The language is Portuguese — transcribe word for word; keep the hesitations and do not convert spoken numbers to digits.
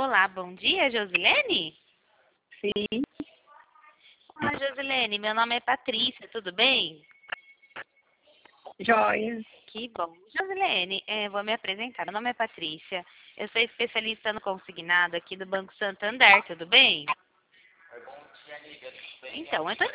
Olá, bom dia, Josilene? Sim, Olá, Josilene, meu nome é Patrícia, tudo bem? joia. Que bom. Josilene, eh, vou me apresentar, meu nome é Patrícia, eu sou especialista no consignado aqui do Banco Santander, tudo bem? Então, eu estou